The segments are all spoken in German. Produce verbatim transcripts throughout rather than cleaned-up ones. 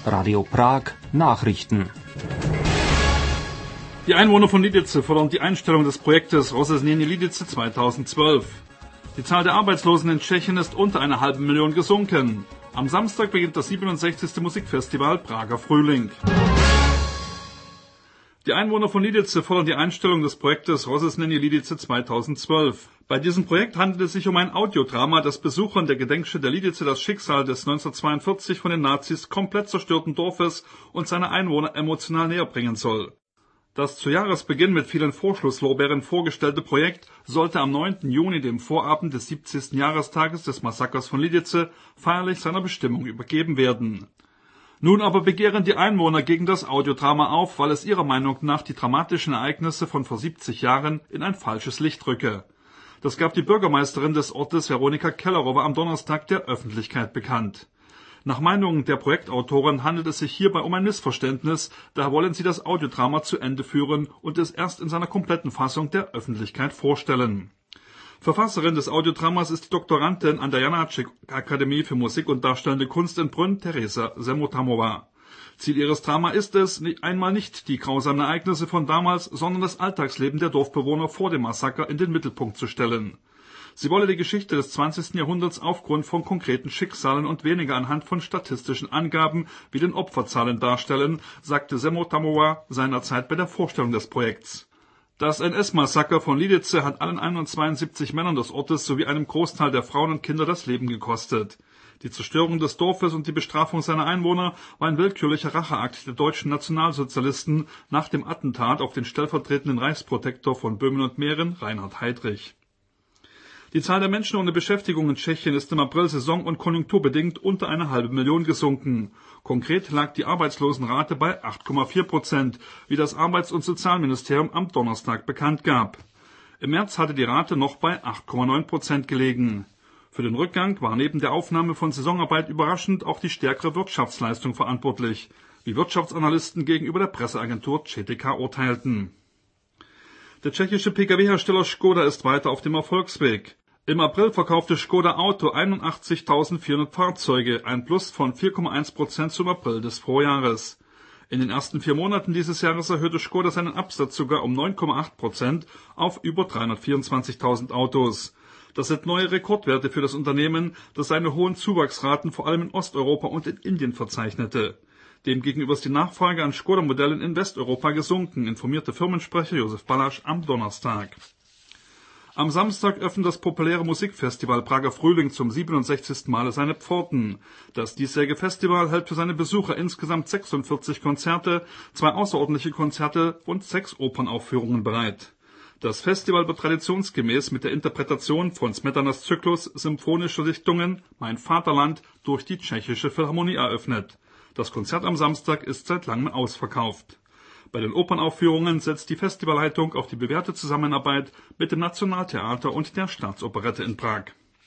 Radio Prag Nachrichten. Die Einwohner von Lidice fordern die Einstellung des Projektes Rozheznění Lidice zweitausendzwölf. Die Zahl der Arbeitslosen in Tschechien ist unter einer halben Million gesunken. Am Samstag beginnt das siebenundsechzigste Musikfestival Prager Frühling. Die Einwohner von Lidice fordern die Einstellung des Projektes Rozheznění Lidice zweitausendzwölf. Bei diesem Projekt handelt es sich um ein Audiodrama, das Besuchern der Gedenkstätte Lidice das Schicksal des neunzehnhundertzweiundvierzig von den Nazis komplett zerstörten Dorfes und seine Einwohner emotional näher bringen soll. Das zu Jahresbeginn mit vielen Vorschusslorbeeren vorgestellte Projekt sollte am neunten Juni, dem Vorabend des siebzigsten Jahrestages des Massakers von Lidice, feierlich seiner Bestimmung übergeben werden. Nun aber begehren die Einwohner gegen das Audiodrama auf, weil es ihrer Meinung nach die dramatischen Ereignisse von vor siebzig Jahren in ein falsches Licht rücke. Das gab die Bürgermeisterin des Ortes Veronika Kellerova am Donnerstag der Öffentlichkeit bekannt. Nach Meinung der Projektautoren handelt es sich hierbei um ein Missverständnis, daher wollen sie das Audiodrama zu Ende führen und es erst in seiner kompletten Fassung der Öffentlichkeit vorstellen. Verfasserin des Audiodramas ist die Doktorandin an der Janáček-Akademie für Musik und Darstellende Kunst in Brünn, Teresa Semotamova. Ziel ihres Drama ist es, einmal nicht die grausamen Ereignisse von damals, sondern das Alltagsleben der Dorfbewohner vor dem Massaker in den Mittelpunkt zu stellen. Sie wolle die Geschichte des zwanzigsten Jahrhunderts aufgrund von konkreten Schicksalen und weniger anhand von statistischen Angaben wie den Opferzahlen darstellen, sagte Semotamova seinerzeit bei der Vorstellung des Projekts. Das N S-Massaker von Lidice hat allen hundertzweiundsiebzig Männern des Ortes sowie einem Großteil der Frauen und Kinder das Leben gekostet. Die Zerstörung des Dorfes und die Bestrafung seiner Einwohner war ein willkürlicher Racheakt der deutschen Nationalsozialisten nach dem Attentat auf den stellvertretenden Reichsprotektor von Böhmen und Mähren, Reinhard Heydrich. Die Zahl der Menschen ohne Beschäftigung in Tschechien ist im April saison- und konjunkturbedingt unter eine halbe Million gesunken. Konkret lag die Arbeitslosenrate bei acht Komma vier Prozent, wie das Arbeits- und Sozialministerium am Donnerstag bekannt gab. Im März hatte die Rate noch bei acht Komma neun Prozent gelegen. Für den Rückgang war neben der Aufnahme von Saisonarbeit überraschend auch die stärkere Wirtschaftsleistung verantwortlich, wie Wirtschaftsanalysten gegenüber der Presseagentur C T K urteilten. Der tschechische P K W-Hersteller Škoda ist weiter auf dem Erfolgsweg. Im April verkaufte Škoda Auto einundachtzigtausendvierhundert Fahrzeuge, ein Plus von vier Komma eins Prozent zum April des Vorjahres. In den ersten vier Monaten dieses Jahres erhöhte Škoda seinen Absatz sogar um neun Komma acht Prozent auf über dreihundertvierundzwanzigtausend Autos. Das sind neue Rekordwerte für das Unternehmen, das seine hohen Zuwachsraten vor allem in Osteuropa und in Indien verzeichnete. Demgegenüber ist die Nachfrage an Škoda-Modellen in Westeuropa gesunken, informierte Firmensprecher Josef Baláš am Donnerstag. Am Samstag öffnet das populäre Musikfestival Prager Frühling zum siebenundsechzigsten Male seine Pforten. Das diesjährige Festival hält für seine Besucher insgesamt sechsundvierzig Konzerte, zwei außerordentliche Konzerte und sechs Opernaufführungen bereit. Das Festival wird traditionsgemäß mit der Interpretation von Smetanas Zyklus Symphonische Dichtungen Mein Vaterland durch die Tschechische Philharmonie eröffnet. Das Konzert am Samstag ist seit langem ausverkauft. Bei den Opernaufführungen setzt die Festivalleitung auf die bewährte Zusammenarbeit mit dem Nationaltheater und der Staatsoperette in Prag.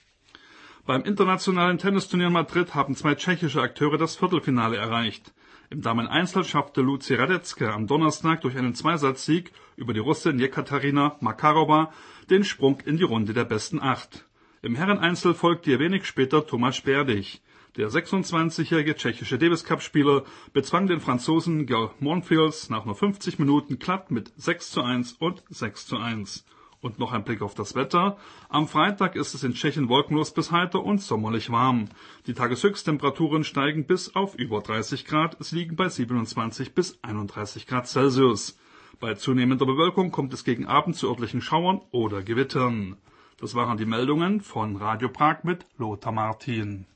Beim internationalen Tennisturnier in Madrid haben zwei tschechische Akteure das Viertelfinale erreicht. Im Dameneinzel schaffte Lucie Radecká am Donnerstag durch einen Zweisatzsieg über die Russin Jekaterina Makarova den Sprung in die Runde der besten acht. Im Herreneinzel folgte ihr wenig später Tomáš Berdych. Der sechsundzwanzigjährige tschechische Davis-Cup-Spieler bezwang den Franzosen Georg Monfils nach nur fünfzig Minuten glatt mit sechs zu eins und sechs zu eins. Und noch ein Blick auf das Wetter. Am Freitag ist es in Tschechien wolkenlos bis heiter und sommerlich warm. Die Tageshöchsttemperaturen steigen bis auf über dreißig Grad. Es liegen bei siebenundzwanzig bis einunddreißig Grad Celsius. Bei zunehmender Bewölkung kommt es gegen Abend zu örtlichen Schauern oder Gewittern. Das waren die Meldungen von Radio Prag mit Lothar Martin.